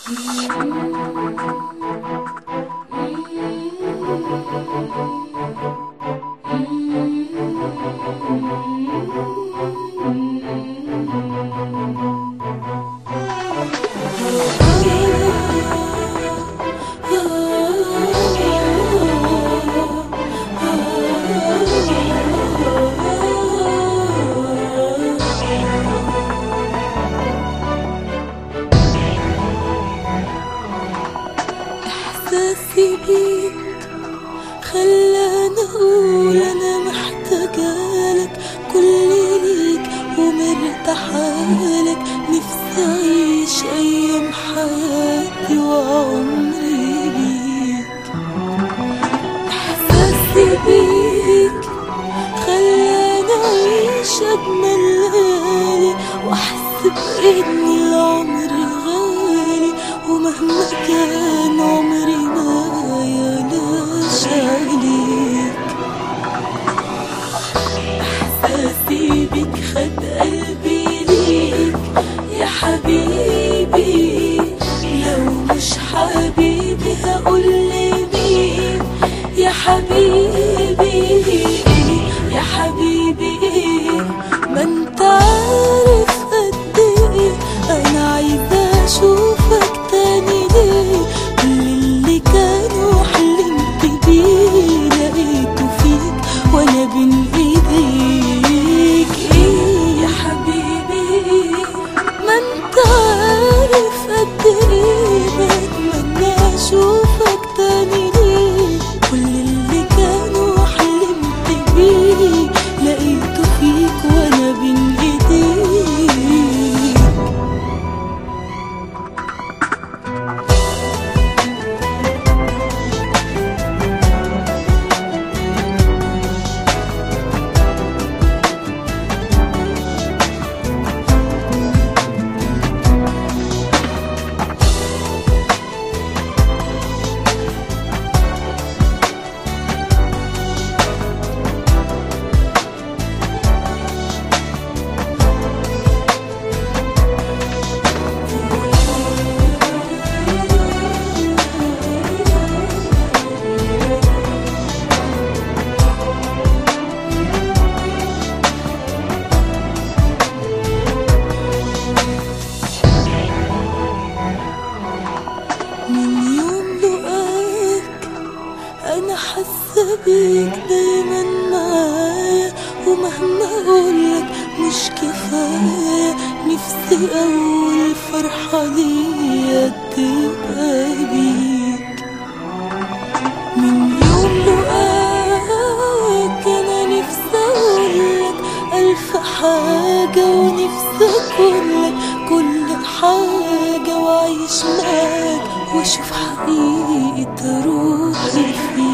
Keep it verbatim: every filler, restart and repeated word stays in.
إحساسي بيك خلاني أقول أنا محتاجالك، كل ليك ومرتاحالك، نفسي أعيش أيام حياتي وعمري ليك. إحساسي بيك خلاني أعيش أجمل ليالي، وأحس بإن العمر غالي، ومهما كان عمري معايا لاش عليك. إحساسي بيك خد قلبي ليك يا حبيبي، لو مش حبيبي هقول لمين يا حبيبي يا حبيبي. ما انت عارف قد ايه انا عايزة اشوفك تاني، ليه كل اللي كانوا حلمت بيه لقيته فيك وانا بين ايديك. ايه يا حبيبي ما انت عارف قد ايه بتمنى اشوفك تاني، ليه كل اللي كانوا حلمت بيه لقيته فيك وانا بين ايديك. من يوم لقاك أنا حاسة بيك دايما معايا، ومهما أقولك مش كفاية، نفسي أول فرحة ليا تبقى بيك. من يوم لقاك أنا نفسي أقولك ألف حاجة، ونفسي أقولك كل حاجة، وأعيش معاك واشوف حقيقة روحي فيك.